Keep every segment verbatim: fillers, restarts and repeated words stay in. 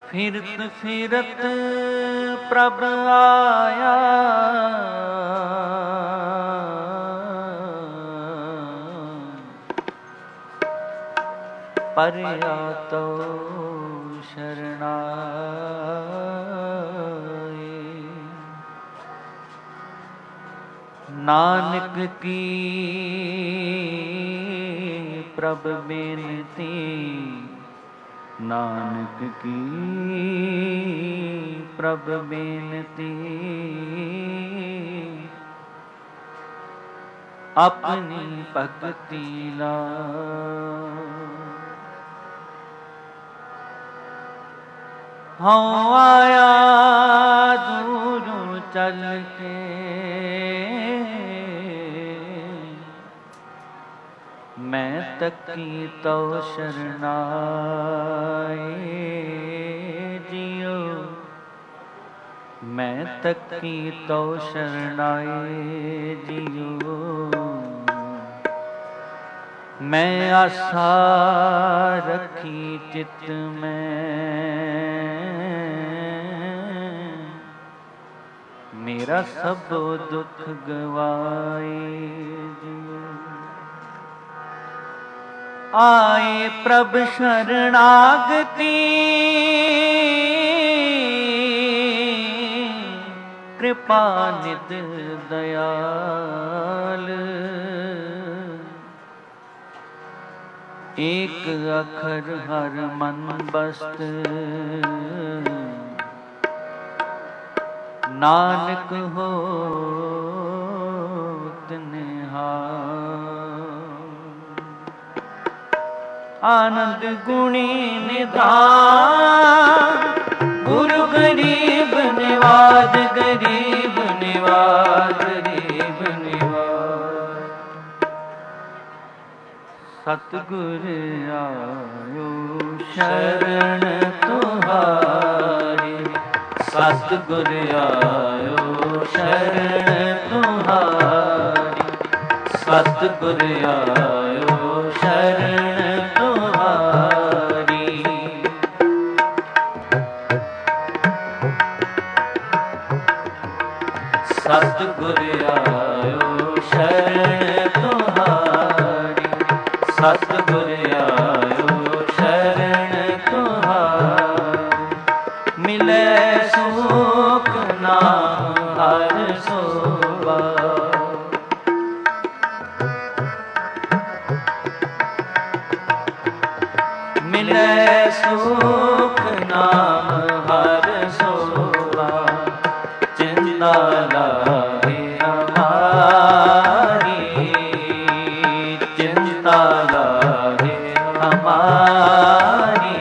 ਫਿਰਤ ਫਿਰਤ ਪ੍ਰਭ ਆਇਆ, ਪਰਿਆ ਤੋ ਸ਼ਰਨਾਏ। ਨਾਨਕ ਕੀ ਪ੍ਰਭ ਬੇਨਤੀ, ਨਾਨਕ ਕੀ ਪ੍ਰਭ ਬੇਨਤੀ, ਆਪਣੀ ਭਗਤੀ ਲਾ। ਹਉ ਆਇਆ ਦੂਰੋਂ ਚੱਲ ਕੇ, ਮੈਂ ਤੱਕੀ ਤਉ ਸ਼ਰਨਾਏ ਜੀਓ, ਮੈਂ ਤੱਕੀ ਤਉ ਸ਼ਰਨਾਏ ਜੀਓ। ਮੈਂ ਆਸਾ ਰੱਖੀ ਚਿਤ ਮੈਂ, ਮੇਰਾ ਸਭ ਦੁੱਖ ਗਵਾਏ ਜੀਓ। ਆਏ ਪ੍ਰਭ ਸ਼ਰਨਾਗਤੀ, ਕਿਰਪਾ ਨਿਧ ਦਇਆਲ। ਏਕ ਅਖਰ ਹਰ ਮਨ ਬਸਤ, ਨਾਨਕ ਹੋਤ ਨਿਹਾਲ। ਆਨੰਦ ਗੁਣੀ ਨਿਧਾਨ, ਗੁਰੂ ਗਰੀਬ ਨਿਵਾਜ, ਗਰੀਬ ਨਿਵਾਜ, ਗਰੀਬ ਨਿਵਾਜ। ਸਤਿਗੁਰ ਆਇਓ ਸ਼ਰਨ ਤੁਹਾਰੀ, ਸਤਿਗੁਰ ਆਇਓ ਸ਼ਰਨ ਤੁਹਾਰੀ, ਸਤਿਗੁਰ ਆਇਓ ਸ਼ਰਨ ਤੁਹਾਰੀ। ਸਤਿਗੁਰ ਆਇਓ ਸ਼ਰਨ ਤੁਹਾਰੀ, ਸਤਿਗੁਰ ਆਇਓ ਸ਼ਰਨ ਤੁਹਾਰੀ। ਮਿਲੇ ਸੁਖ ਨਾਮ ਹਰਿ ਸੋਭਾ, ਮਿਲੇ ਸੁਖ ਨਾਮ ਹਰਿ ਸੋਭਾ। ਚਿੰਤਾ ਲਾਹੇ ਹਮਾਰੀ, ਚਿੰਤਾ ਲਾਹੇ ਹਮਾਰੀ।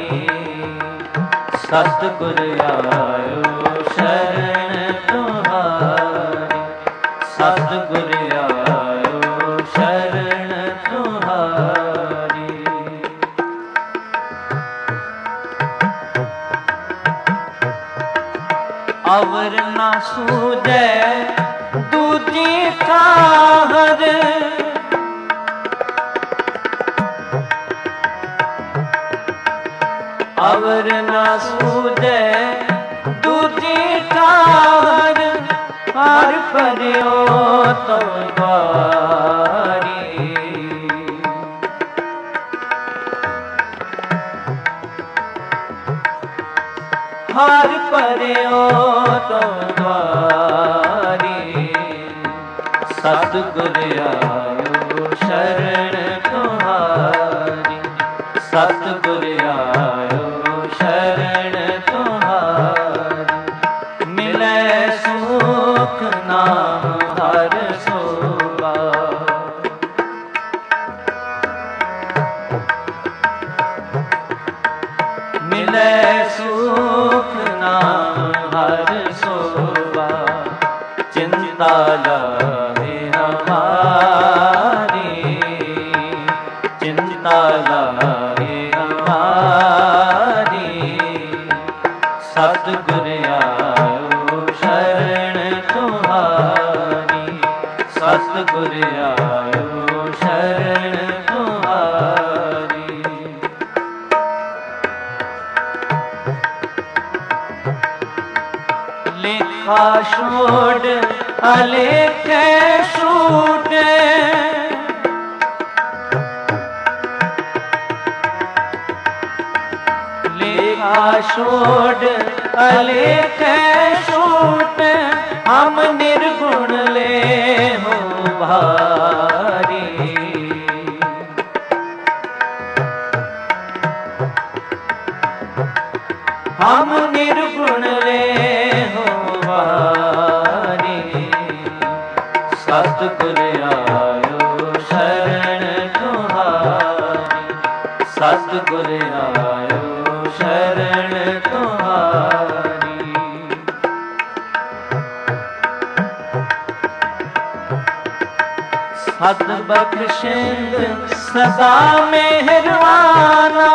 ਸਤਿਗੁਰ ਆਇਓ ਸ਼ਰਨ ਤੁਹਾਰੀ, ਸਤਿਗੁਰ ਆਇਓ ਸ਼ਰਨ ਤੁਹਾਰੀ। ਅਵਰ ਨਾ ਸੂਝੈ ਦੂਜੀ ਠਾਹਰ, ਅਵਰ ਨਾ ਸੂਝੈ ਦੂਜੀ ਠਾਹਰ। ਹਰਿ ਭਰਿਓ ਤਉ ਦੁਆਰੀ, ਹਰਿ ਭਰਿਓ ਤਉ ਦੁਆਰੀ। ਸਤਿਗੁਰ ਆਇਓ ਸ਼ਰਨ ਤੁਹਾਰੀ, ਸਤਿਗੁਰ ਆਇਓ ਸ਼ਰਨ ਤੁਹਾਰੀ। ਮਿਲੇ ਸੁਖ ਨਾਮ ਹਰਿ ਸੋਭਾ, ਮਿਲੇ ਸੁਖ ਨਾਮ ਹਰਿ ਸੋਭਾ। ਚਿੰਤਾ ਲਾਹੇ ਹਮਾਰੀ, ਚਿੰਤਾ ਲਾਹੇ ਹਮਾਰੀ। ਸਤਿਗੁਰ ਆਇਓ ਸ਼ਰਨ ਤੁਹਾਰੀ, ਸਤਿਗੁਰ ਆਇਓ ਸ਼ਰਨ ਤੁਹਾਰੀ। लेखा छोड़ अलेखे छूटे, लेखा छोड़ अलेखे छूटे, हम निर्गुण ले हो भारी। हम निर्गुण ले हो भारी, सतगुर आयो शरण तुम्हारी, सतगुर आयो शरण तुम्हारी। सत बख्शिंद सदा मेहरबाना,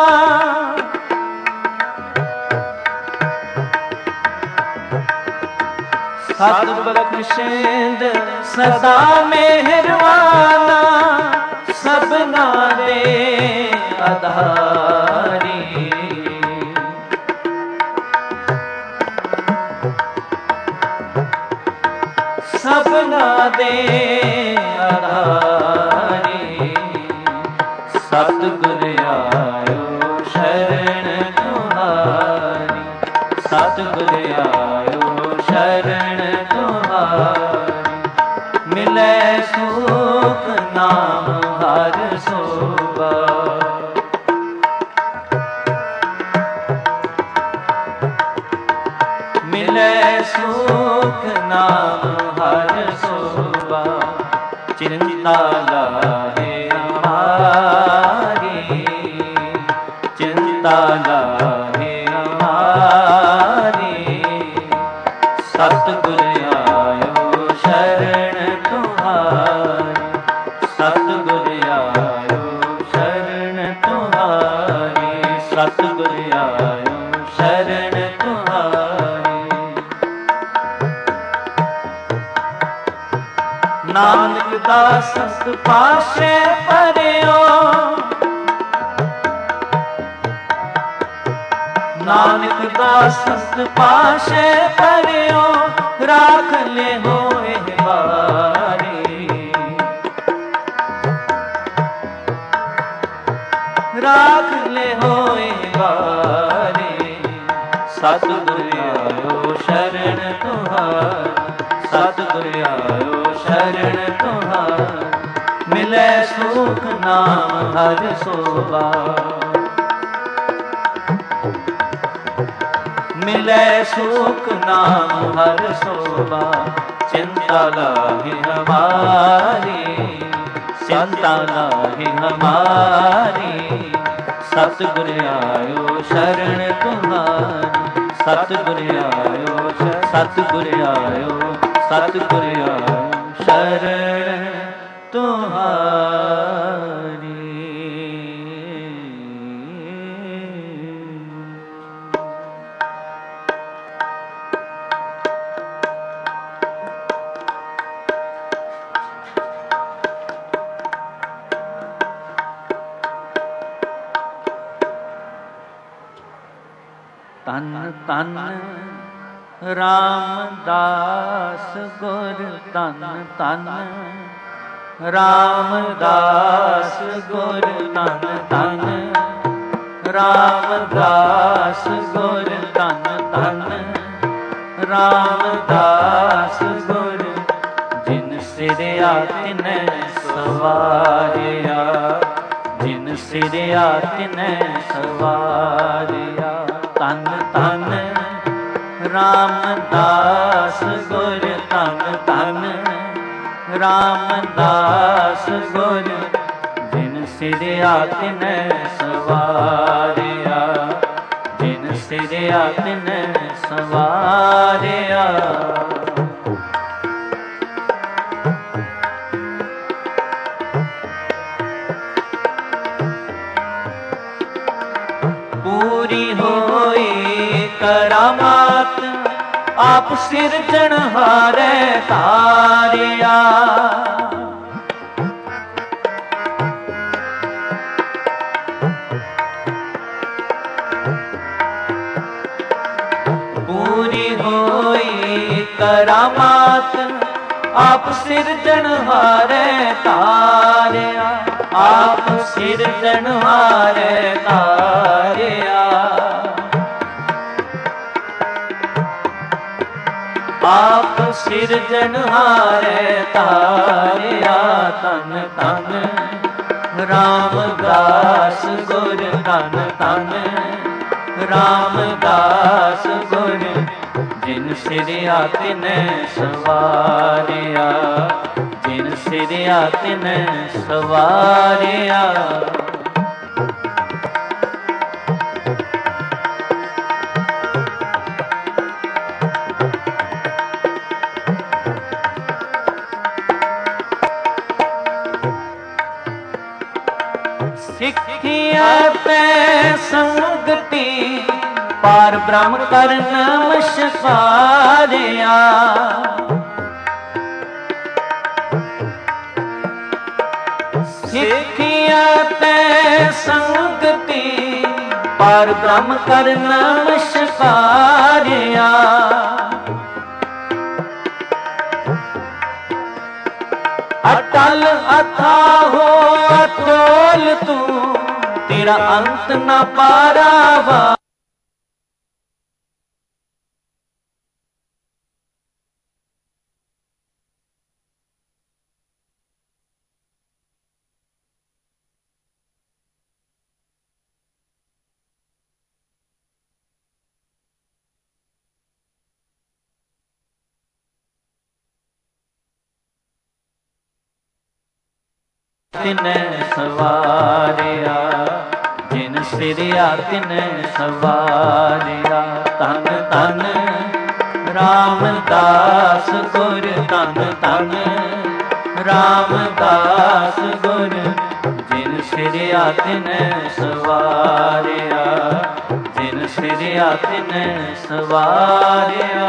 सत बख्शिंद सदा मेहरबाना, सबना दे आधारी। सबना दे आधारी, सतगुर आयो शरण तुम्हारी, सतगुर आयो शरण तुम्हारी। मिले सुख नाम हर सोबा, मिले सुख नाम हर सोबा। चिंता लाहे हमारी, चिंता लाहे हमारी, सतगुर आयो शरण तुम्हारी, सतगुर आयो शरण तुम्हारी, सतगुर आयो शरण तुम्हारी। नानक दास पाशे परियो, नानक दास पाशे परियो, राख ले होए बारी, राख ले होए बारी। सतगुर आयो शरण तुम्हारी, सतगुर आयो शरण तुम्हारी। मिले सुख नाम हर सोबा, मिले सुख नाम हर सोबा। चिंता लाही हमारी, चिंता लाही हमारी, सतगुर आयो शरण तुम्हारी, सतगुर आयो सतगुर आयो सतगुर आयो शरण तुम्हारी। तन तन रामदास गुर, तन तन रामदास गुर, तन तन रामदास गुर, तन तन रामदास गुर। जिन सिरया तिन सवारिया, जिन सिरया तिन सवारिया। तन तन रामदास गुर, तन तन रामदास गुर। जिन सिरया तिन सवारिया, जिन सिरया तिन सवारिया। पूरी होई करामात आप सिरजनहारे तारिया। पूरी होई ਕਰਾਮਾਤ ਆਪ ਸਿਰਜਣਹਾਰੇ ਤਾਰਿਆ, ਆਪ ਸਿਰਜਣਹਾਰੇ ਤਾਰਿਆ। ਆਪ ਸਿਰਜਣਹਾਰੇ ਤਾਰਿਆ, ਤਨ ਤਨ ਰਾਮਦਾਸ ਗੁਰ, ਤਨ ਤਨ ਰਾਮਦਾਸ ਗੁਰ, ਜਿਨ ਸਿਰਿਆ ਤਿਨੈ ਸਵਾਰਿਆ, ਜਿਨ ਸਿਰਿਆ ਤਿਨੈ ਸਵਾਰਿਆ। ਸਿੱਖਿਆ ਤੈ ਸੰਗਤੀ ਪਾਰ ਬ੍ਰਹਮ ਕਰ ਨਮਸਕਾਰਿਆ। ਸਿੱਖਿਆ ਤੈ ਸੰਗਤੀ ਪਾਰ ਬ੍ਰਹਮ ਕਰ ਨਮਸਕਾਰਿਆ। ਅਟਲ ਅਥਾਹੋ ਅਤੋਲ ਤੂੰ, ਤੇਰਾ ਅੰਤ ਨਾ ਪਾਰਾਵਾ। ਤਿਨੈ ਸਵਾਰਿਆ, ਜਿਨ ਸਿਰਿਆ ਤਿਨੈ ਸਵਾਰਿਆ। ਤਨ ਤਨ ਰਾਮਦਾਸ ਗੁਰ, ਤਨ ਤਨ ਰਾਮਦਾਸ ਗੁਰ, ਜਿਨ ਸਿਰਿਆ ਤਿਨੈ ਸਵਾਰਿਆ, ਜਿਨ ਸਿਰਿਆ ਤਿਨੈ ਸਵਾਰਿਆ।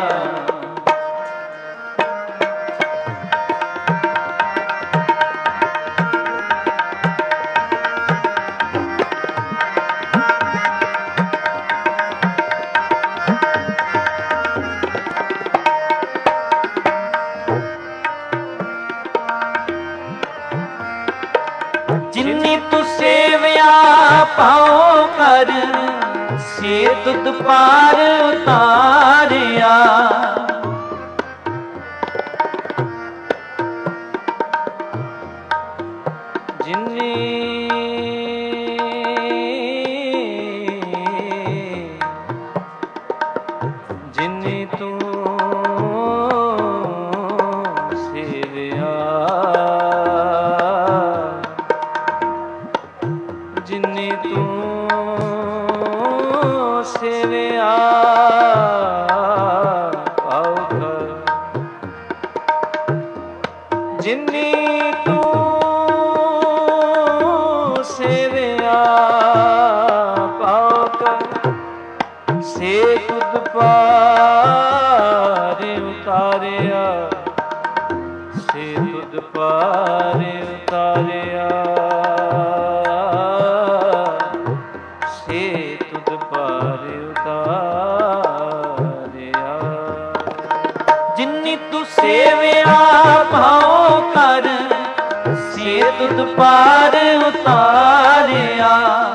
ਜਿਨੀ ਤੂੰ ਸੇਵਿਆ ਪਾਉ ਕਰ, ਸੇ ਤੁਧ ਪਾਰ ਉਤਾਰਿਆ। ਜਿਨੀ ਜਿਨੀ ਤੂੰ ਜਿਨੀ ਤੂੰ ਸੇਵਿਆ ਪਾਉ ਕਰ, ਜਿਨੀ ਤੂੰ ਸੇਵਿਆ ਪਾਉ ਕਰ, ਸੇ ਤੁਧ ਪਾਰ ਉਤਾਰਿਆ, ਸੇ ਤੁਧ ਪਾਰ ਉਤਾਰਿਆ। ਜਿਨੀ ਤੂੰ ਸੇਵਿਆ ਭਾਉ ਕਰ, ਸੇ ਤੁਧ ਪਾਰ ਉਤਾਰਿਆ।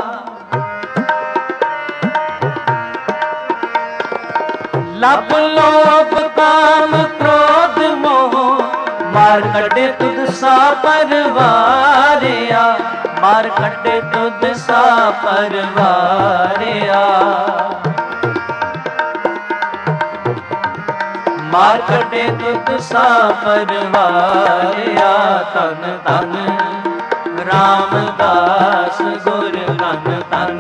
ਲਭ ਲੋਭ ਕਾਮ ਕ੍ਰੋਧ ਮੋਹ, ਮਾਰ ਕੱਢੇ ਤੁਧ ਸਾ ਪਰਵਾਰਿਆ, ਮਾਰ ਕੱਢੇ ਤੁਧ ਸਾ ਪਰਵਾਰਿਆ। ਮਾਰ ਕੱਢੇ ਤੁਧ ਸਾ ਪਰਵਾਰਿਆ। ਤਨ ਤਨ ਰਾਮਦਾਸ ਗੁਰ, ਤਨ ਤਨ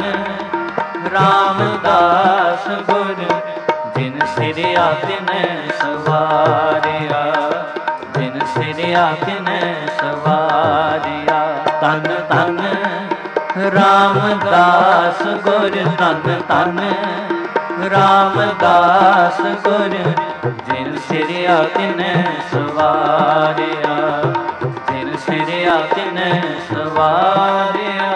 ਰਾਮਦਾਸ ਗੁਰ, ਜਿਨ ਸਿਰਿਆ ਤਿਨੈ ਸਵਾਰਿਆ, ਜਿਨ ਸਿਰਿਆ ਤਿਨੈ ਸਵਾਰਿਆ। ਤਨ ਤਨ ਰਾਮਦਾਸ ਗੁਰ, ਤਨ ਤਨ ਰਾਮਦਾਸ ਗੁਰ, ਜਿਨ ਸਿਰਿਆ ਤਿਨੈ ਸਵਾਰਿਆ, ਜਿਨ ਸਿਰਿਆ ਤਿਨੈ ਸਵਾਰਿਆ।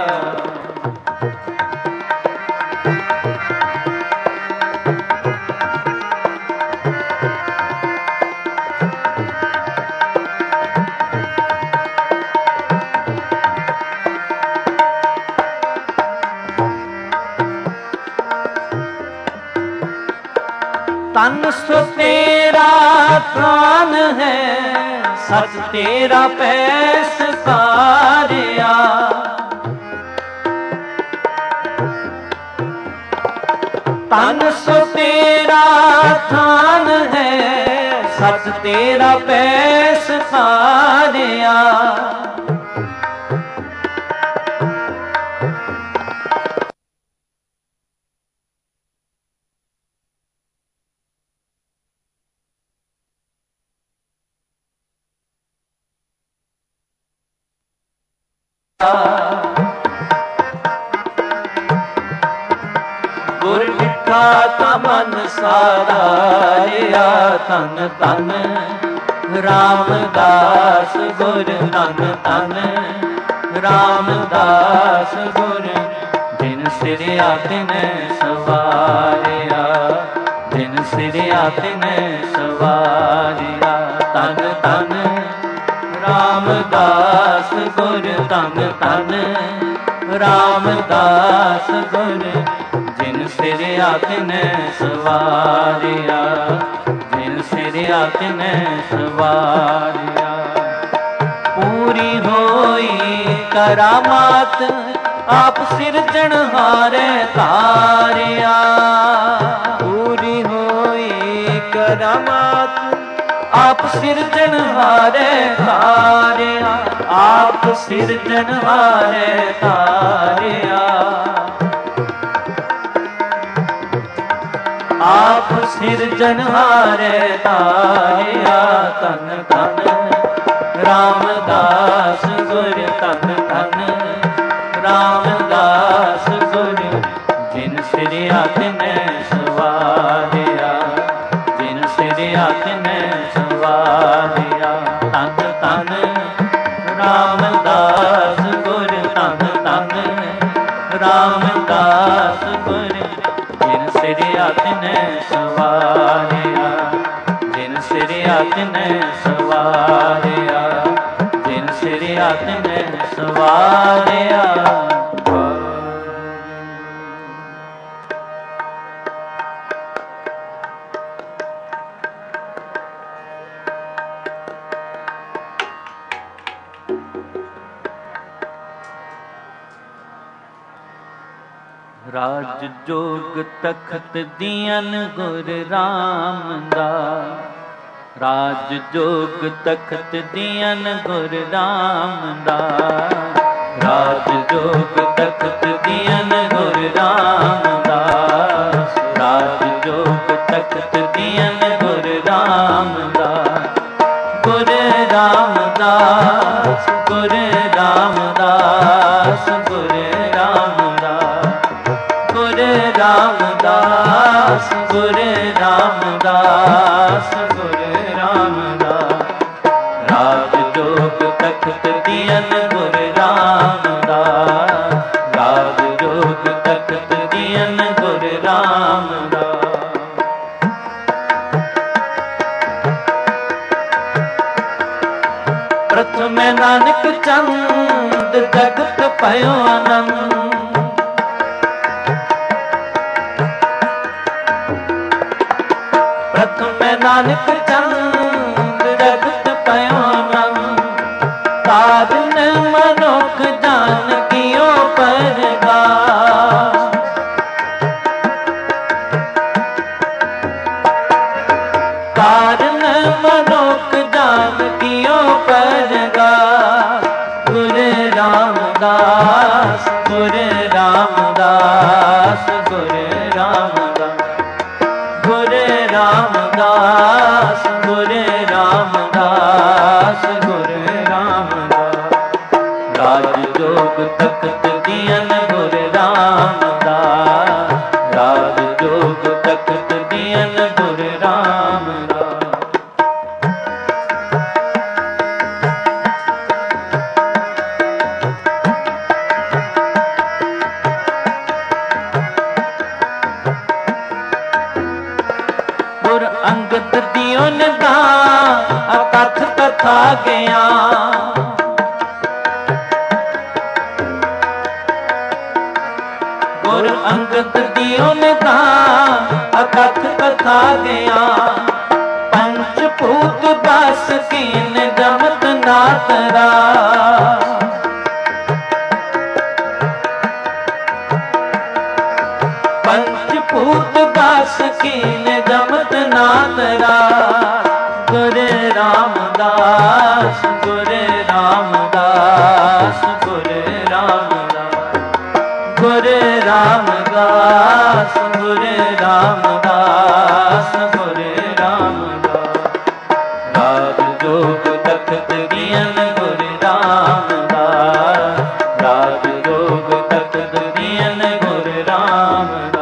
तन सो तेरा प्राण है, सच तेरा पैस कारिया। तन सो तेरा थान है, सच तेरा पैस कारिया। गुर मिठा तमन साराया, तन तन रामदास गुर, तन तन रामदास गुर। जिन सिरिया तिन सवारिया, जिन सिरिया तिन सवारिया। तन तन रामदास गुर, तन तन रामदास गुर। जिन सिरिया तिन सवारिया, जिन सिरिया तिन सवारिया। पूरी होई करामात आप सिरजनहारे तारिया। पूरी होई करामात आप सिरजनहारे तारिया, आप सिरजनहारे तारिया। आप सिरजनहारे तारिया। तन तन रामदास गुर, तन तन रामदास गुर। जिन सिरिया तिन सवारिया, जिन सिरिया तिन सवारिया। तन तन रामदास गुर, तन तन रामदास गुर। जिन सिरिया तिन सवारिया, जिन सिरिया तिन सवारिया, जिन सिरिया तिन सवारिया। राज जोग तखत दियन गुर रामदास। राज जोग तखत दियन गुर रामदास। राज जोग तखत दियन गुर रामदास। राज जोग तखत दियन गुर रामदास। गुर रामदास, गुर रामदास, गुर रामदास। गुर रामदास, गुर रामदास, गुर रामदास। राज जोग तखत दियन गुर रामदास। राज जोग तखत दियन गुर रामदास। प्रथम नानक चंद जगत पयो आनंद। नानक चंद जगत पयो आनंद। तारन मनुख जानकियो परगास। तारन मनुख जानकियो परगास। गुर रामदास, गुर रामदास, गुर रामदास। गुर रामदास, गुर रामदास, गुर रामदास। राज जोग तखत दियन गुर रामदास। राज जोग तखत दियन गुर रामदास। गुर अंगद दियो निदान अकथ कथा गया। गुर अंगद दियो निदान अकथ कथा खा गया। पंचभूत बस कीन जमत नातरा। पंचभूत बस कीन जमत नातरा। गुरु रामदास गुरु रामदास गुरु रामदास गुरु रामदास गुरु रामदास गुरु रामदास। राज जोग तख्त दियन गुरु रामदास। राज जोग तख्त दियन गुरु रामदास।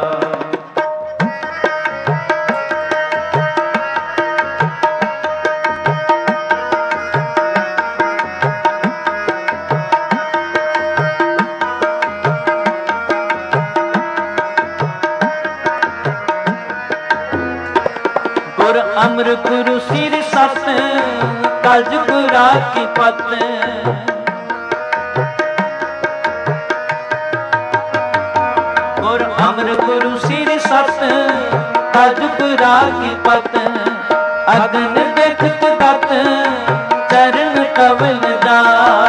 अमर गुरु सिर सत कज गुरा की पत। और अमर गुरु सिर सत कज गुरा की पत। अगन देखत दत चरण कवल जा।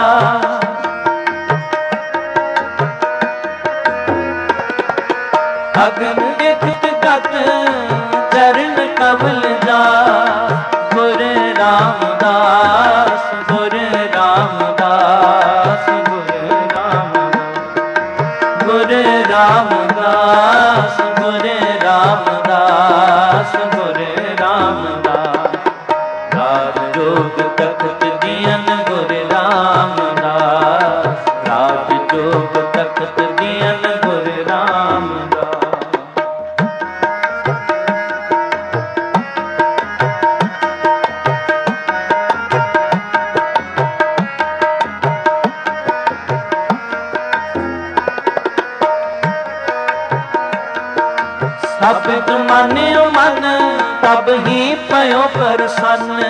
अगन देखत दत चरण कवल जा। गुरु रामदास गुरु रामदास गुरु रामदास गुरु रामदास गुरु रामदास गुरु रामदास। राज जोग तख्त दियन गुरु रामदास। राज जोग तख्त दियन गुरु रामदास। सब मान्यो मन तब ही पयो प्रसन्न।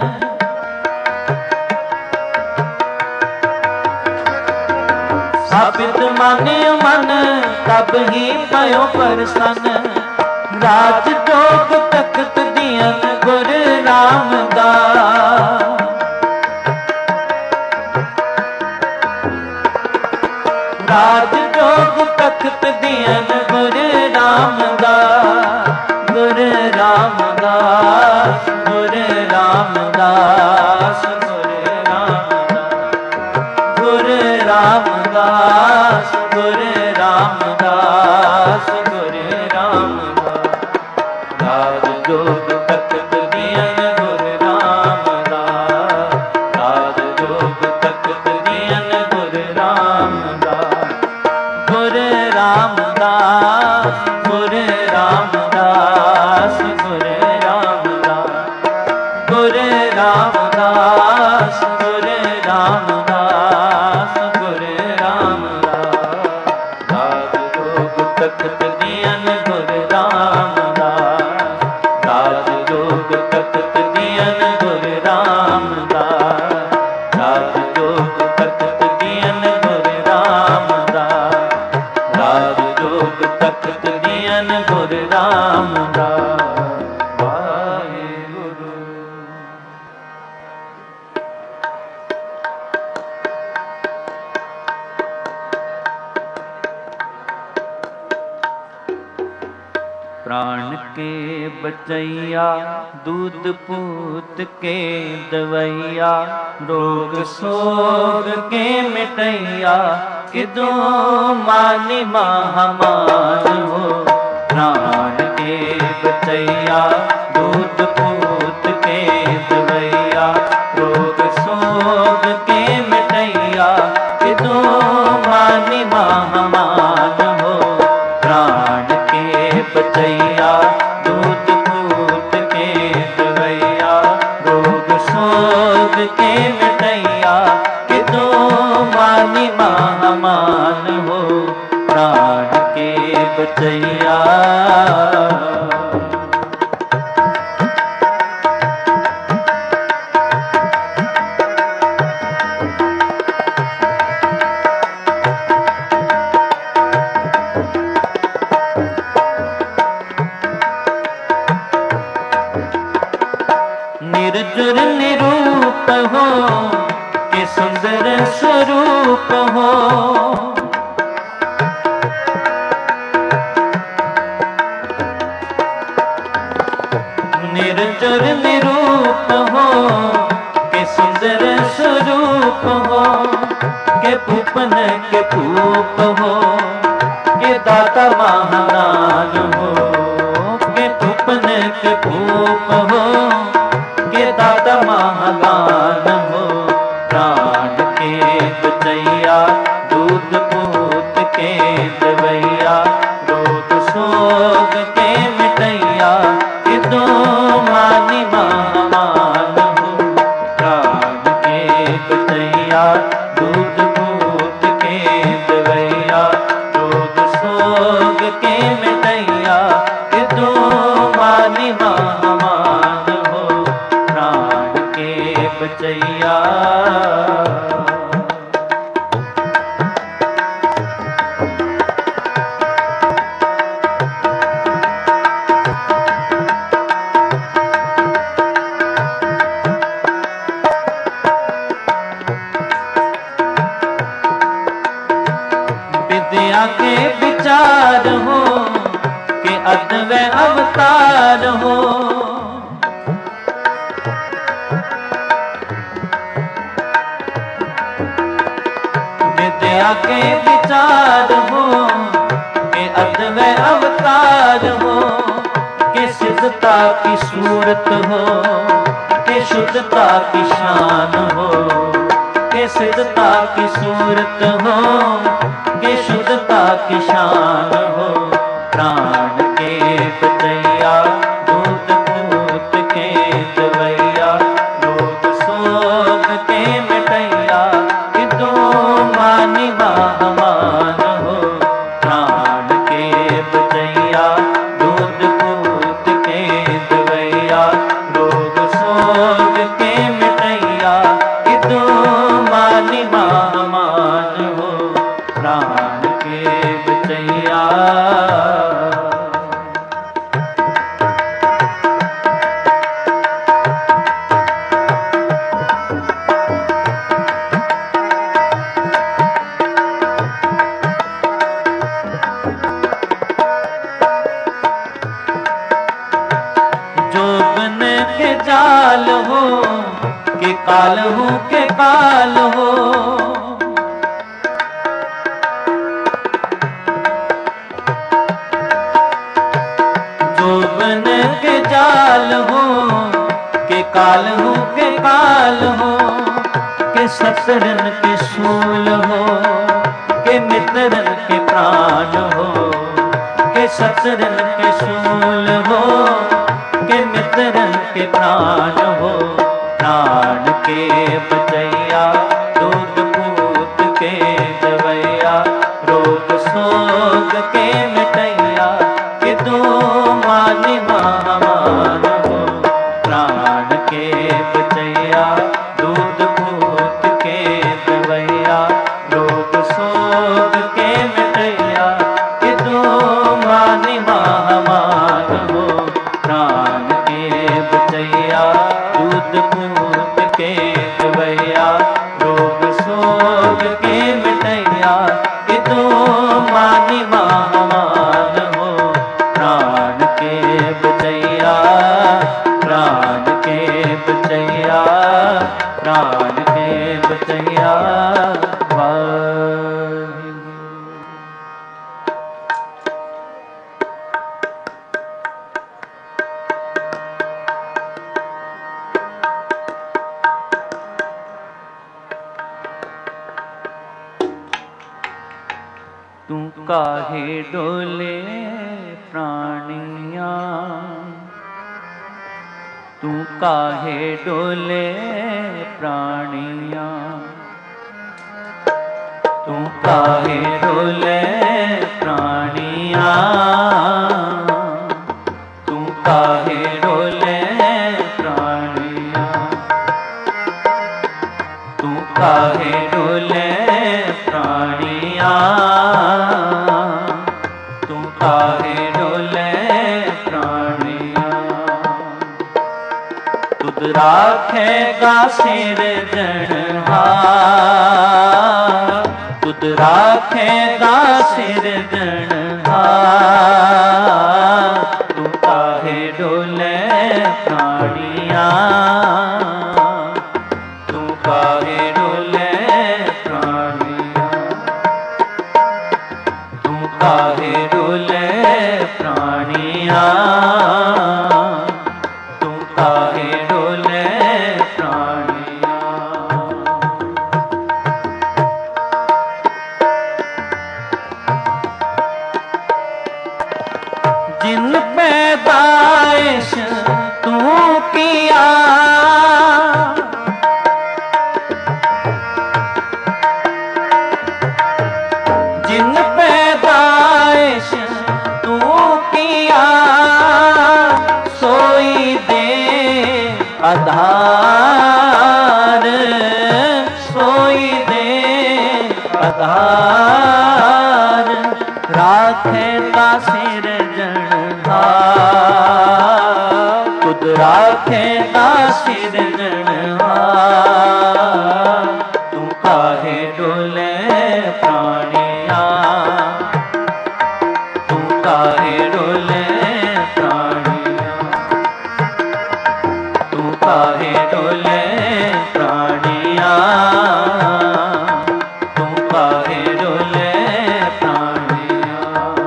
साबित मान्यो मन तब ही पयो प्रसन्न। राज जोग तख्त दियन गुरु रामदास। राज जोग तख्त दियन गुरु रामदास। गुरु रामदास गुरु रामदास गुरु रामदास गुरु रामदास गुरु रामदास। राज जोग तख्त दियन गुरु रामदास। राज जोग तख्त दियन गुरु रामदास। गुरु रामदास गुरु रामदास गुरु रामदास गुरु रामदास गुरु रामदास गुरु रामदास। राज जोग तख्त दियन गुरु रामदास। राज जोग तख्त दियन गुरु रामदास। राज जोग तख्त दियन गुरु रामदास। राज जोग तख्त दियन गुरु रामदास। वाहेगुरु। प्राण के बचैया दूध पूत के दवैया। रोग सोग के मिटैया किदो मानी महामान हो। प्राण के बचैया दूध पूत के दवैया। रोग सोग के मिटैया किदो मानी महामान हो। प्राण के बचैया दूध पूत के दवैया। रोग सोग के मिटैया किदो मानी महामान हो। प्राण के बचैया निर्जुर निरूप हो के सुंदर स्वरूप हो। निर्जुर निरूप हो के सुंदर स्वरूप हो के भूपन के भूप हो के दाता महानान हो के भूपन के भूप हो के दाता महागान हो। प्राण के बचैया दूध पूत के दवैया रोग सोग के मिटैया दो मानी महामान हो। प्राण के बचैया दूध पूत के दवैया रोग सोग के मिटैया दो मानी महामान हो। प्राण के बचैया के विचार हो के अद्वै अवतार हो। विद्या के विचार हो के अद्वै अवतार हो के सिद्धता की सूरत हो के शुद्धता की शान हो के सिद्धता की सूरत हो के शुद्धता की शान हो। प्राण के बचैया दूध पूत के दवैया रोग सोग के मिटैया दो मानी महामान हो। प्राण के बचैया दूध पूत के दवैया रोग सोग के मिटैया दो मानी महामान हो। प्राण के बचैया जो बन के जाल हो के काल हो के काल हो। के जाल हो के काल हो के काल हो के सतरन के सूल हो के मित्रन के प्राण हो के सतरन के सूल हो के मित्रन के प्राण हो। प्राण के बचैया दूध पूत के दवैया रोग सोग के मिटैया के दो मानी महामान हो। प्राण के बचैया दूध पूत के दवैया रोग सोग के मिटैया के दो मानी महामान हो। प्राण के बचैया दूध पूत के दवैया रोग सोग के मिटैया के दो मानी महामान हो। प्राण के बचैया प्राण के बचैया प्राण के बचैया। तू काहे डोले प्राणिया तू काहे डोले प्राणिया तू काहे डोले प्राणिया तू काहे डोले प्राणिया तू काहे डोले प्राणिया तू काहे डोले प्राणिया तुद राखेगा सिरजनहार, तुद राखेगा सिरजनहार। तू काहे डोले प्राणिया, तू काहे डोले प्राणिया, तू काहे डोले प्राणिया, तू काहे डोले प्राणिया। जिन पैदाइश तू किया, जिन पैदाइश तू किया, सोई दे आधार, सोई दे आधार। राखेगा सिरजनहार, खुद राखेगा सिरजनहार। तू काहे डोले प्राणिया, तू काहे डोले प्राणिया, तू काहे डोले प्राणिया, तू काहे डोले प्राणिया।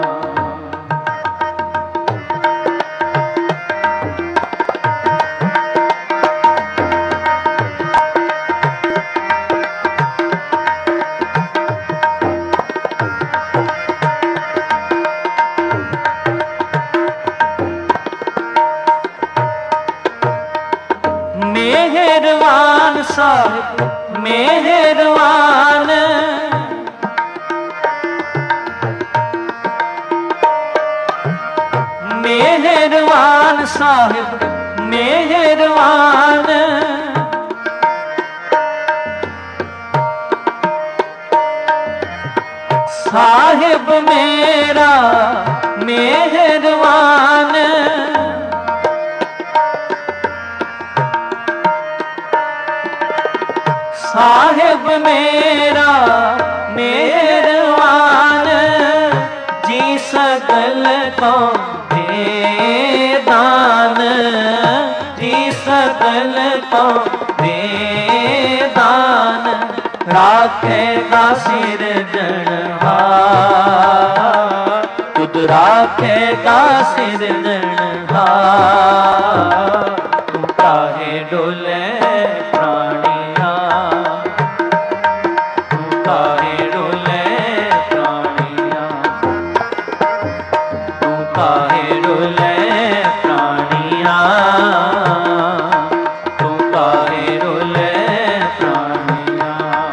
मेहरबान साहिब मेहरबान, मेहरबान साहिब मेहरबान। साहिब मेरा मेहरबान, साहिब मेरा मेहरबान। जी सकल को दे दान, जी सकल को दे दान। राखेगा सिरजनहार, खुद राखेगा सिरजनहार। तू काहे डोले प्राणिया, तू काहे डोले प्राणिया, तू काहे डोले प्राणिया, तू काहे डोले प्राणिया।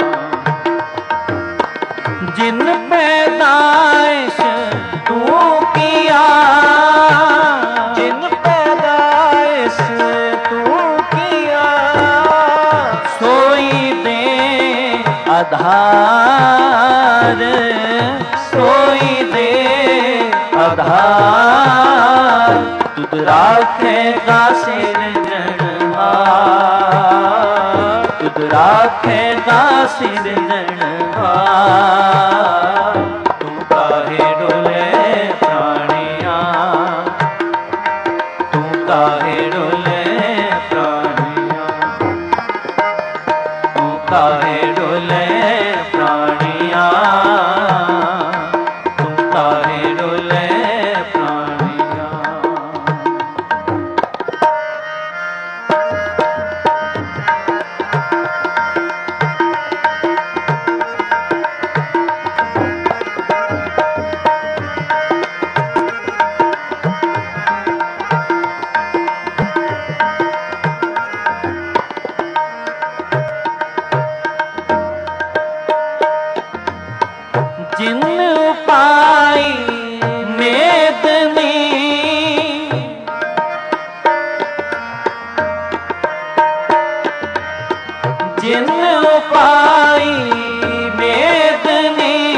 जिन पैदाइश तू किया, जिन पैदाइश तू किया, सोई दे आधार, सोई दे आधार। तुद राखेगा सिरजनहार, तुद राखेगा सिरजनहार। तू काहे डोले प्राणिया, तू काहे डोले प्राणिया, तू काहे डोले प्राणिया, तू काहे डोले प्राणिया। जिन उपाय मेदनी, जिन उपाय मेदनी,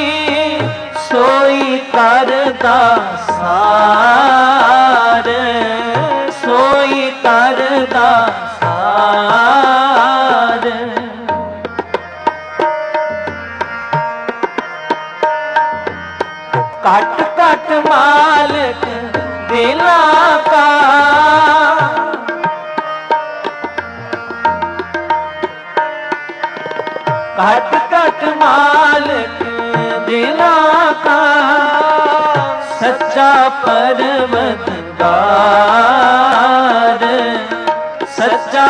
सोई करदा सार, सोई करदा सार। काट काट मालिक दिला का, काट काट मालिक दिला का, सच्चा परवतगार, सच्चा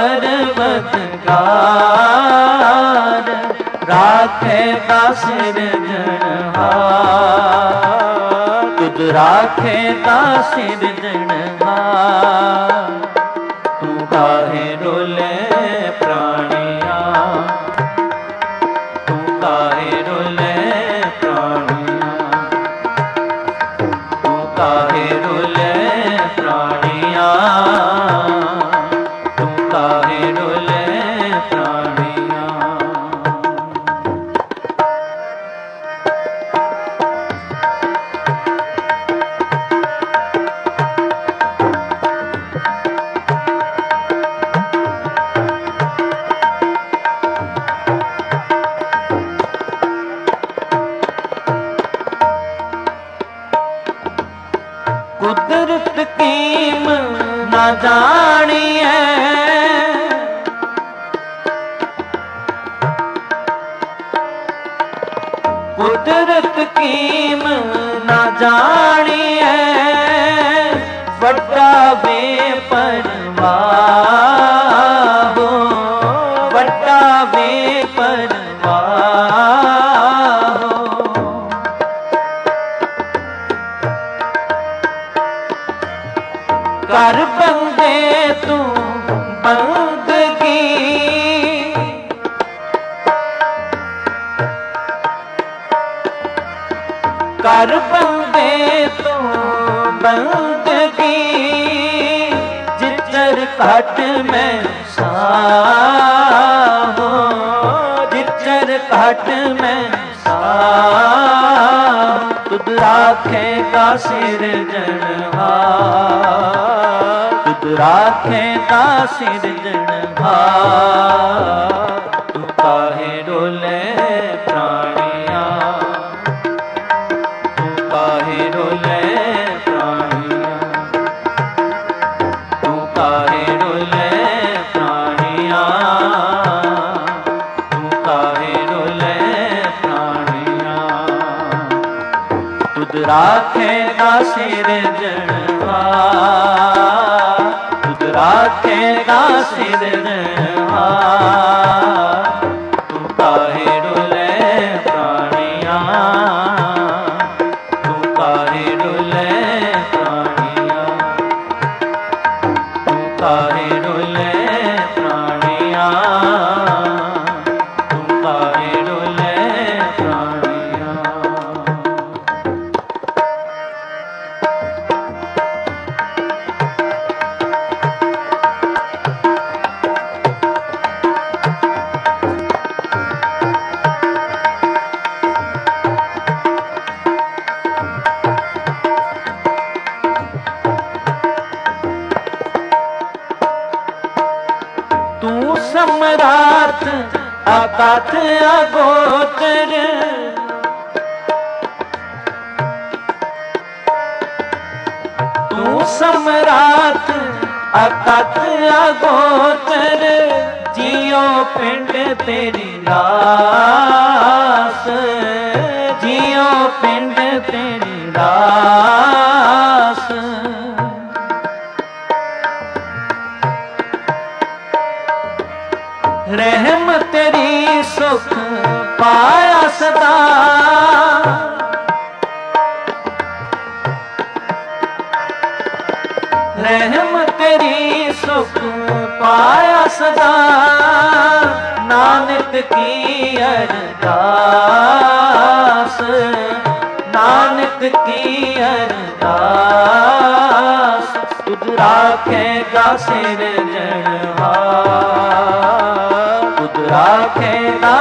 परवतगार, राखे दास सिरजनहार, तुझ राखे दास सिरजनहार। तू काहे डोले प्राणिया, तू काहे डोले प्राणिया, तू काहे डोले प्राणिया, तू काहे डोले प्राणिया। कुदरत कीम ना जानिए, कुदरत कीम ना जानिए, वड्डा बेपरवाह हो, वड्डा बेपरवाह हो। कर बंदे तू बंदगी, कर बंदे तू बंदगी, जिचर घट में साहो, जिचर घट में साहो। तुझ राखेगा सिरजनहार, तुझ राखेगा सिरजनहार। तू काहे डोले प्राणिया, तू काहे डोले प्राणिया, तू काहे डोले प्राणिया, तू काहे डोले प्राणिया। तुझ राखेगा सिरजनहार, तुझ राखेगा सिरजनहार। तू काहे डोले प्राणिया, तू काहे डोले प्राणिया, तू काहे डोले प्राणिया, तू काहे डोले प्राणिया। तू सम्राट अकाथ अगोचर, तू सम्राट अकाथ अगोचर, जियो पिंड तेरी दास, जियो पिंड तेरी दास। रहम तेरी सुख पाया सदा, रहम तेरी सुख पाया सदा, नानक की अरदास, नानक की अरदास। तुझ राखेगा सिरजनहार, तुझ राखेगा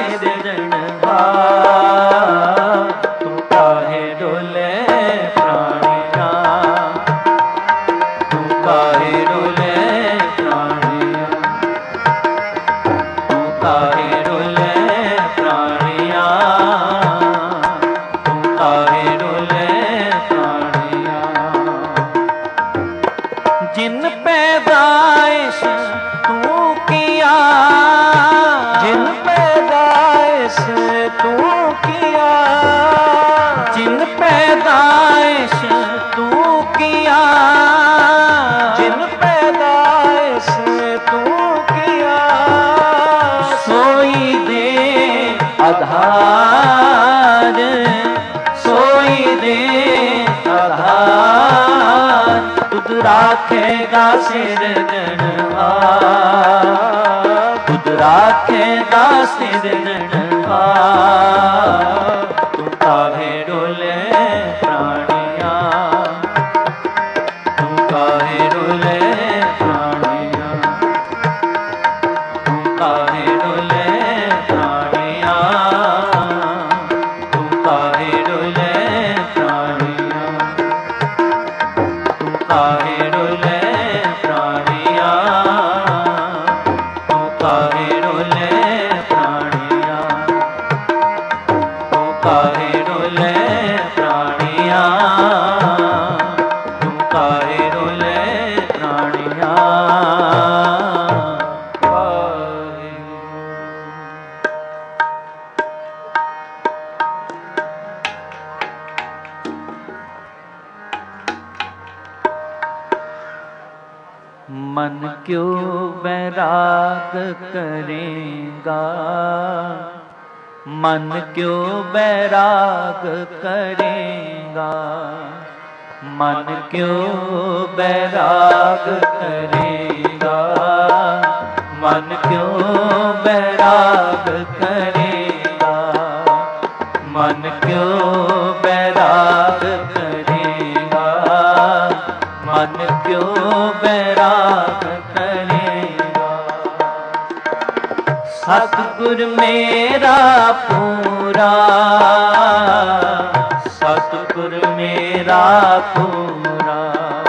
सिरजनहार। तू काहे डोले प्राणिया, तू काहे डोले प्राणिया, पैदाइश तू किया, जिन पैदाइश तू किया, जिन पैदाइश तू किया, जिन पैदाइश तू किया, सोई दे आधार, सोई दे आधार, तुझ राखेगा सिरजनहार, तुझ राखेगा सिरजनहार। तू काहे डोले प्राणिया, तू काहे डोले प्राणिया, तू काहे डोले प्राणिया, तू काहे डोले प्राणिया, तू काहे डोले प्राणिया, तू काहे डोले प्राणिया, तू काहे डोले प्राणिया, तू काहे डोले प्राणिया। मन क्यों बैराग करेगा, मन क्यों बैराग करेगा, मन क्यों बैराग करेगा, मन क्यों बैराग करेगा, मन क्यों बैराग करेगा, मन क्यों बैराग करेगा। सतगुर मेरा पूरा, सतगुर मेरा पूरा,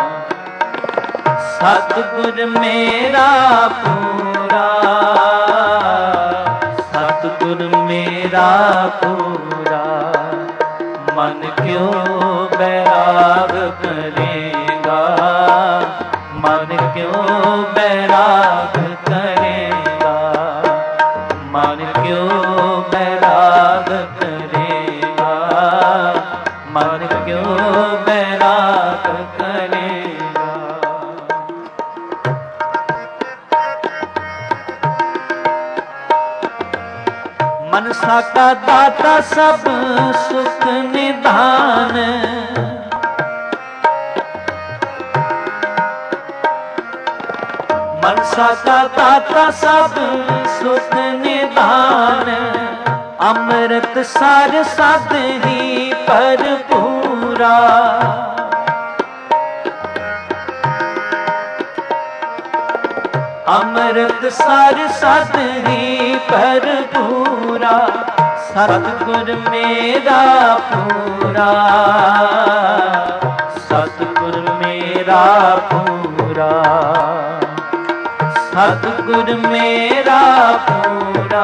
सतगुर मेरा पूरा, सतगुर मेरा पूरा, मन क्यों बैराग करेगा, मन क्यों बैराग करेगा, मन क्यों बैराग करेगा, मन क्यों बैराग करेगा। मनसा का दाता सब सुख निधान, मनसा का दाता सब सुख निधान, अमृत सार सद ही भरपूरा, अमृत सार सद ही भरपूरा, सतगुर मेरा पूरा, सतगुर मेरा पूरा, सतगुर मेरा पूरा,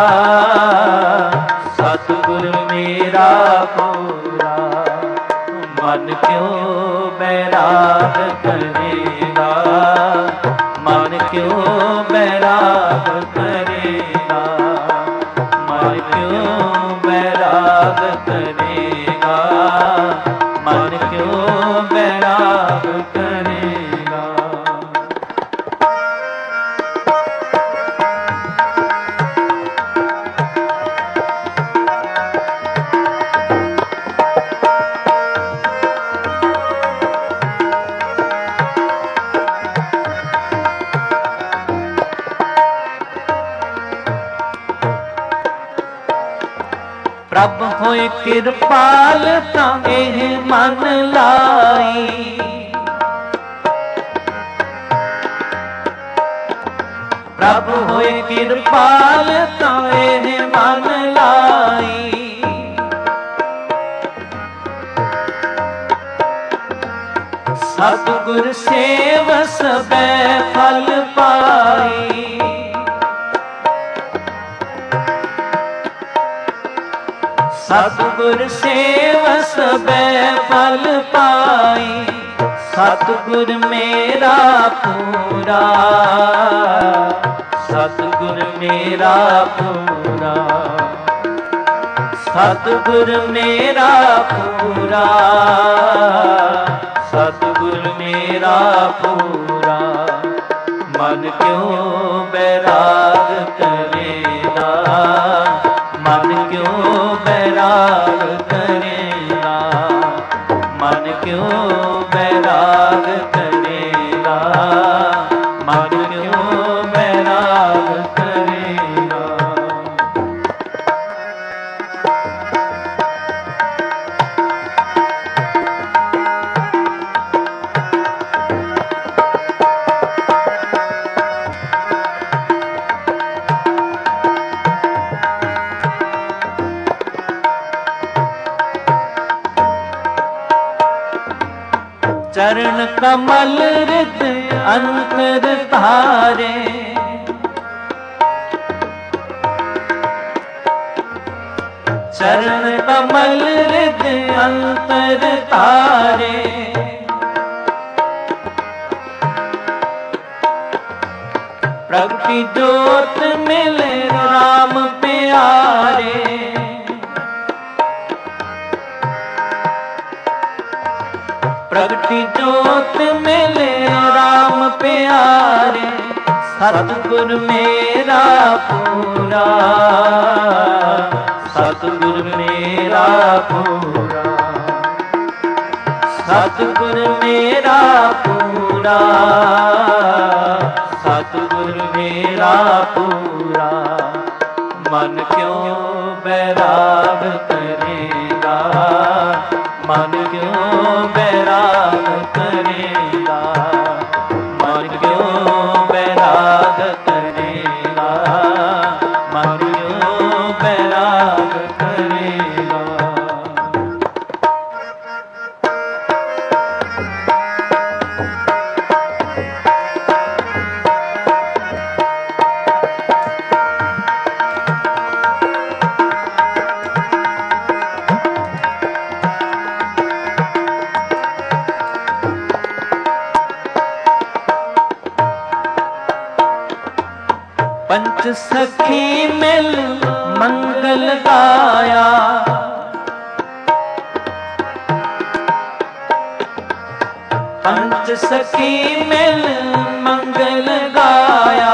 सतगुर मेरा पूरा, मन क्यों बैराग करेगा, मन क्यों बैराग करेगा, मन क्यों बैराग करेगा, मन क्यों बैराग करेगा। प्रभ होए किरपाल तां एह मन लाई, प्रभ होए किरपाल तां एह मन लाई, सतगुर सेव सबे फल पाई, सतगुर सेव सबे फल पाई, ਸਤਿਗੁਰ ਮੇਰਾ ਪੂਰਾ, ਸਤਿਗੁਰ ਮੇਰਾ ਪੂਰਾ, ਸਤਿਗੁਰ ਮੇਰਾ ਪੂਰਾ, ਸਤਿਗੁਰ ਮੇਰਾ ਪੂਰਾ। ਮਨ ਕਿਉ ਬੈਰਾਗ ਕਰੇਗਾ, ਮਨ ਕਿਉ ਬੈਰਾਗ ਕਰੇਗਾ, ਮਨ ਕਿਉ ਬੈਰਾਗ ਕਰੇਗਾ, ਮਨ ਕਿਉ ਬੈਰਾਗ ਕਰੇਗਾ। चरण कमल रित अंतर तारे, चरण कमल रित अंतर तारे। प्रगति जोत मिले राम प्यारे, प्रगति जोत मिले राम प्यारे। सतगुर मेरा पूरा, सतगुर मेरा पूरा, सतगुर मेरा पूरा, सतगुर मेरा पूरा। मन क्यों बैराग करेगा, मन क्यों बैराग करेगा, मन क्यों बैराग करेगा, मन क्यों बैराग करेगा। पंच सखी मिल मंगल गाया, पंच सखी मिल मंगल गाया।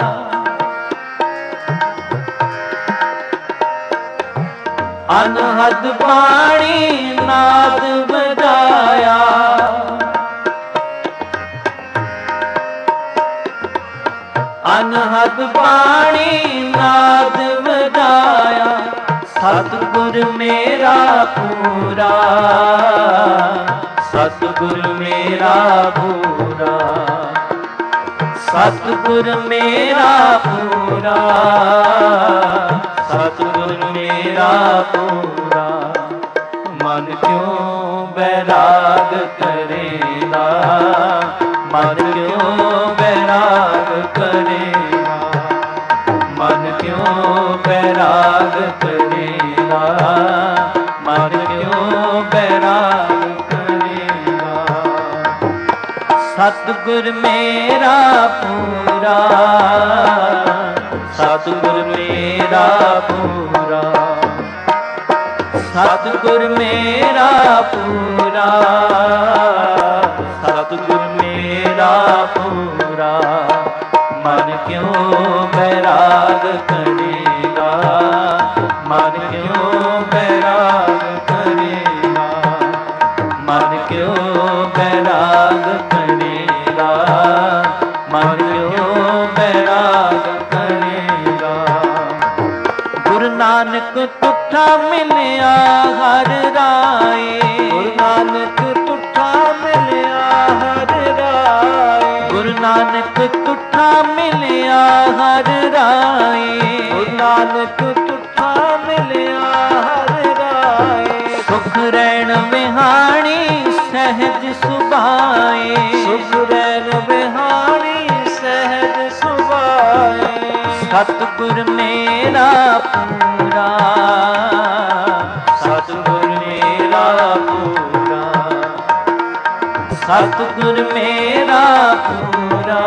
अनहद पाणी नाद बजाया, अनहद पाणी नाद बजाया। सतगुर मेरा पूरा, सतगुर मेरा पूरा, सतगुर मेरा पूरा, सतगुर मेरा पूरा। मन क्यों बैराग करेगा, मन क्यों बैराग करेगा, मन क्यों बैराग करेगा, मन क्यों बैराग करेगा। सतगुर मेरा पूरा, सतगुर मेरा पूरा, सतगुर मेरा पूरा, सतगुर मेरा पूरा। मन क्यों बैराग करेगा, मन क्यों बैराग करेगा, मन क्यों बैराग करेगा, मन क्यों बैराग करेगा। गुरु नानक तुठा मिलिया हर राए, गुरु नानक तुठा मिलिया हर राए, गुरु नानक तुठा मिलिया हर राए, गुरु नानक तुठा मिलिया हर राए। सुख रैन विहाणी सहज सुभाए, सुख रैन विहाणी सहज सुभाए। सतगुर मेरा पूरा, सतगुर मेरा पूरा, ਸਤਿਗੁਰ ਮੇਰਾ ਪੂਰਾ,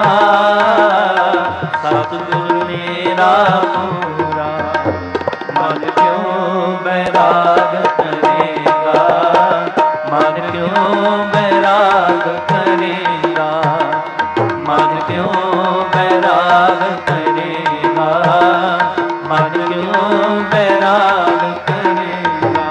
ਸਤਿਗੁਰ ਮੇਰਾ ਪੂਰਾ, ਮਨ ਕਿਉਂ ਬੈਰਾਗ ਕਰੇਗਾ, ਮਨ ਕਿਉਂ ਬੈਰਾਗ ਕਰੇਗਾ, ਮਨ ਕਿਉਂ ਬੈਰਾਗ ਕਰੇਗਾ, ਮਨ ਕਿਉਂ ਬੈਰਾਗ ਕਰੇਗਾ।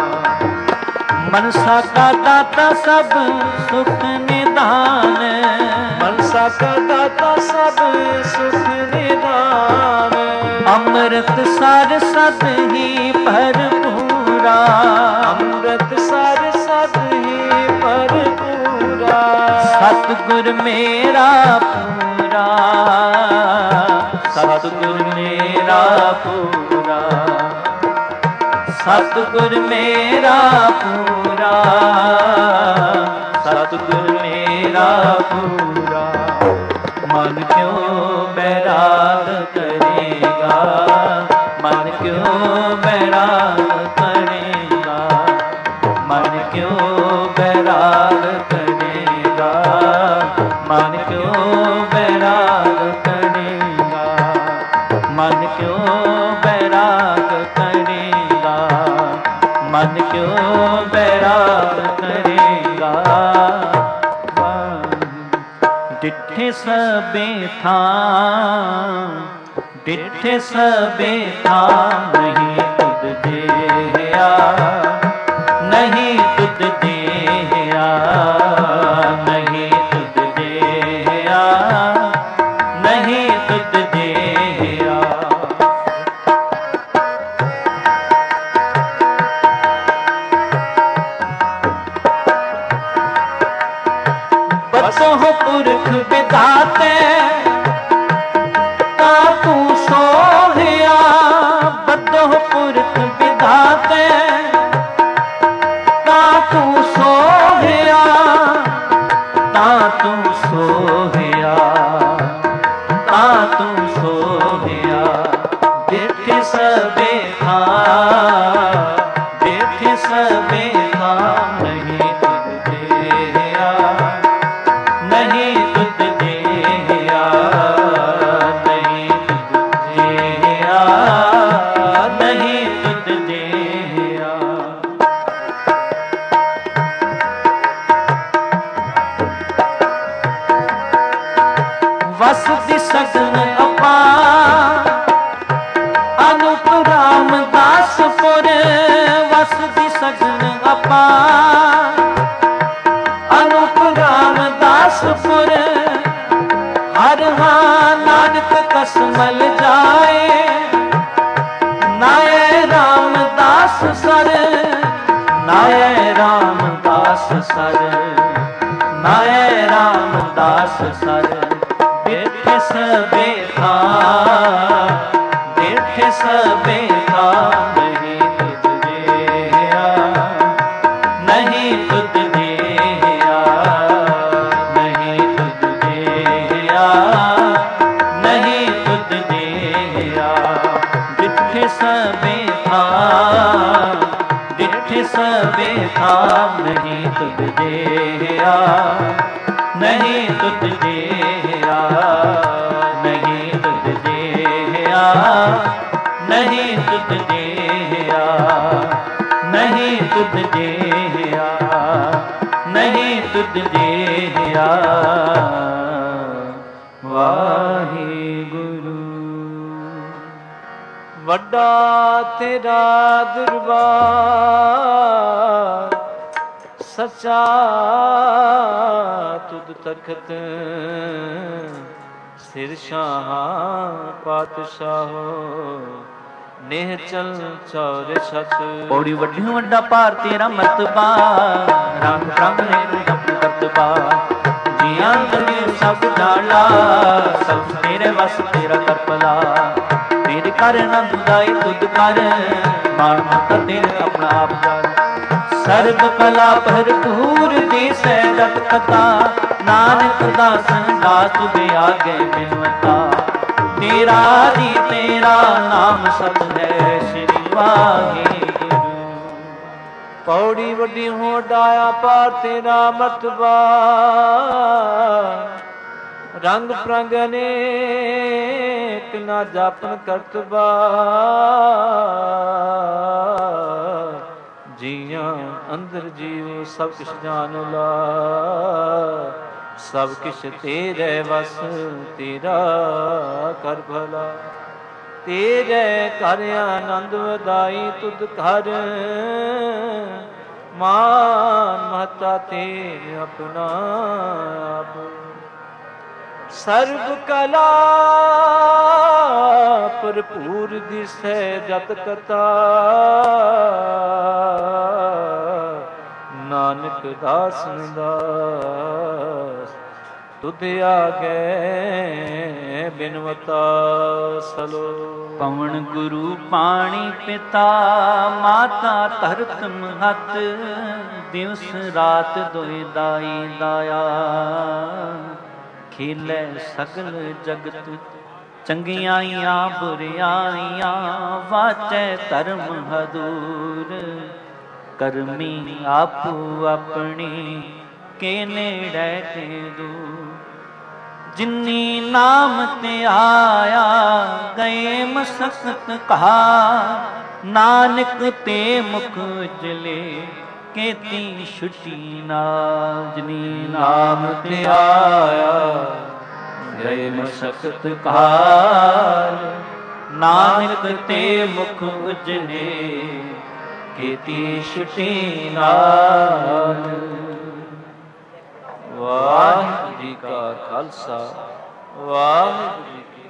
ਮਨਸਾ ਕਾ ਦਾਤਾ ਸਭ ਸੁਖ ਨਿਧਾਨ, ਮਨਸਾ ਕਾ ਦਾਤਾ ਸਭ ਸੁਖ ਨਿਧਾਨ, ਅੰਮ੍ਰਿਤ ਸਰ ਸਦ ਹੀ ਭਰਪੂਰਾ, ਅੰਮ੍ਰਿਤ ਸਰ ਸਦ ਹੀ ਭਰਪੂਰਾ। ਸਤਿਗੁਰ ਮੇਰਾ ਪੂਰਾ, ਸਤਿਗੁਰ ਮੇਰਾ ਪੂਰਾ, ਸਤਿਗੁਰ ਮੇਰਾ ਪੂਰਾ, ਸਤਿਗੁਰ ਮੇਰਾ ਪੂਰਾ, ਮਨ ਕਿਉਂ ਬੈਰਾਗ ਕਰੇਗਾ, ਮਨ ਕਿਉਂ ਬੈਰਾਗ ਕਰੇਗਾ, ਮਨ ਕਿਉਂ ਬੈਰਾਗ ਕਰੇਗਾ, ਮਨ ਕਿਉਂ ਬੈਰਾਗ ਕਰੇਗਾ, ਮਨ ਕਿਉਂ ਬੈਰਾਗ ਕਰੇਗਾ, ਮਨ ਕਿਉਂ ਬੈਰਾਗ ਕਰੇਗਾ। ਡਿਠੇ ਸਭੇ ਥਾਂ, ਡਿਠੇ ਸਭੇ ਥਾਂ, ਨਹੀਂ ਤੁਧ ਜਿਹਾ, ਨਹੀਂ ਤੁਧ ਜਿਹਾ, ਨਹੀਂ ਤੁਧ ਜਿਹਾ, ਨਹੀਂ ਤੁਧ ਜਿਹਾ। ਬਸਹੁ ਪੁਰਖ ਵਿਧਾਤੇ ਤਾ ਤੂੰ ਸੋਹਿਆ, ਬਸਹੁ ਪੁਰਖ ਵਿਧਾਤੇ ਤਾ ਤੂੰ ਸੋਹਿਆ, ਤਾ ਤੂੰ ਸੋਹਿਆ, ਤਾ ਤੂੰ ਸੋਹਿਆ। ਦੇਖੇ ਸਭੇ ਥਾਂ, ਦੇਖੇ ਸਭੇ ਥਾਂ, ਨਹੀਂ ਤੁਧ ਜਿਹਾ, ਨਹੀਂ ਤੁਧ ਜਿਹਾ, ਨਹੀਂ ਤੁਧ ਜਿਹਾ, ਨਹੀਂ ਤੁਧ ਜਿਹਾ। ਵਸਦੀ ਸਗਨ ਅਪਾਰ, ਅਨੂਪ ਰਾਮਦਾਸਪੁਰ, ਵਸਦੀ ਸਗਨ ਅਪਾਰ, ਅਨੂਪ ਰਾਮਦਾਸਪੁਰ। ਹਰ ਹਾਂ ਨਾਨਕ ਕਸਮਲ ਜਾਏ, ਨਾਏ ਰਾਮਦਾਸ ਸਰ, ਨਾਏ ਰਾਮਦਾਸ ਸਰ, ਨਾਏ ਰਾਮਦਾਸ ਸਰ। ਦੇਖੇ ਸਭੇ ਥਾਂ, ਦੇਖੇ ਸਭੇ ਥਾਂ, ਨਹੀਂ ਤੁਧ ਜਿਹਾ, ਨਹੀਂ ਤੁਧ ਜਿਹਾ, ਨਹੀਂ ਤੁਧ ਜਿਹਾ, ਨਹੀਂ ਤੁਧ ਜਿਹਾ। ਦੇਖੇ ਸਭੇ ਥਾਂ, ਦੇਖੇ ਸਭੇ ਥਾਂ, ਨਹੀਂ ਤੁਧ ਜਿਹਾ, ਨਹੀਂ ਤੁਧ ਜਿਹਾ, ਨਹੀਂ ਤੁਧ ਜਿਹਾ, ਨਹੀਂ ਤੁਧ ਜਿਹਾ, ਨਹੀਂ ਤੁਧ ਜਿਹਾ, ਨਹੀਂ ਤੁਧ ਜਿਹਾ। ਵਾਹਿਗੁਰੂ। ਵੱਡਾ ਤੇਰਾ ਦਰਬਾਰ, ਸੱਚਾ ਤੁਧ ਤਖਤ, ਸਿਰ ਸ਼ਾਹ ਪਾਤਸ਼ਾਹੋ, ਨੇਹ ਚਲ ਚੌਰ ਛਤ। ਪੌੜੀ ਵੱਡੀ ਵੱਡਾ ਭਾਰ ਤੇਰਾ ਮਰਤਬਾ, ਰੰਗ ਰੰਗ ਨੇ ਜਪ ਕਰਤਬਾ। ਜੀਆਂ ਤੇਰੇ ਸਭ ਜਾਣਾ, ਸਭ ਤੇਰੇ ਵਸ ਤੇਰਾ ਕਰਪਲਾ। ਤੇਰੇ ਕਰ ਆਨੰਦ ਦਾਈ ਤੁਧ ਕਰ, ਮਾਨ ਮਾਤਾ ਤੇਰੇ ਆਪਣਾ ਆਪ ਜਾਣ। ਸਰਬ ਕਲਾ ਭਰਪੂਰ ਦਿਸੈ ਜਤ ਕਥਾ, ਨਾਨਕ ਦਾਸਨ ਦਾਸ ਤੁਧ ਆਗੇ ਬਿਨਵਤਾ। ਤੇਰਾ ਜੀ ਤੇਰਾ ਨਾਮ ਸਤ ਹੈ, ਸ੍ਰੀ ਵਾਹਿਗੁਰੂ। ਪੌੜੀ ਵੱਡੀ ਹੋ ਡਾਇਆ ਪਾਰ ਤੇਰਾ ਮਤਬਾ, ਰੰਗ ਪ੍ਰੰਗ ਅਨੇਕ ਨਾ ਜਾਪਨ ਕਰਤਬਾ, ਜੀਆਂ ਅੰਦਰ ਜੀਵ ਸਭ ਕਿਛ ਜਾਣ ਲਾ, ਸਭ ਕਿਛ ਤੇਰੇ ਵਸ ਤੇਰਾ ਕਰ ਭਲਾ, ਤੇਰੇ ਘਰ ਆਨੰਦ ਵਧਾਈ ਤੁਧ ਘਰ, ਮਾਨ ਮਹਤਾ ਤੇਰੇ ਆਪਣਾ ਆਪ, ਸਰਬ ਕਲਾ ਭਰਪੂਰ ਦਿਸੈ ਜਤ ਕਤਾ, ਨਾਨਕ ਦਾਸਨ ਦਾਸ ਤੁਧ ਆਗੇ ਬਿਨਵਤਾ ਸਲੋ। ਪਵਨ ਗੁਰੂ ਪਾਣੀ ਪਿਤਾ ਮਾਤਾ ਧਰਤ ਮਹਤ, ਦਿਵਸ ਰਾਤ ਦੁਇ ਦਾਈ ਦਾਇਆ, ਖੇਲੇ ਸਗਲ ਜਗਤ ਚੰਗਿਆਈਆਂ ਬੁਰਿਆਈਆਂ, ਵਾਚੈ ਧਰਮ ਹਦੂਰ, ਕਰਮੀ ਆਪੋ ਆਪਣੀ ਕੇ ਨੇੜੇ ਤੇ ਦੂਰ, ਜਿਨੀ ਨਾਮ ਤੇ ਆਇਆ ਗਏ ਮਸਕਤ ਕਹਾ, ਨਾਨਕ ਤੇ ਮੁਖ ਉਜਲੇ ਕੇਤੀ ਛੁਟੀ ਨਾ, ਜਿਨੀ ਨਾਮ ਤੇ ਆਇਆ ਗਏ ਮਸਕਤ ਕਹਾ, ਨਾਨਕ ਤੇ ਮੁਖ ਉਜਲੇ ਕੇਤੀ ਛੁਟੀ ਨਾਲ। ਵਾਹਿਗੁਰੂ ਜੀ ਕਾ ਖਾਲਸਾ, ਵਾਹਿਗੁਰੂ ਜੀ ਕੀ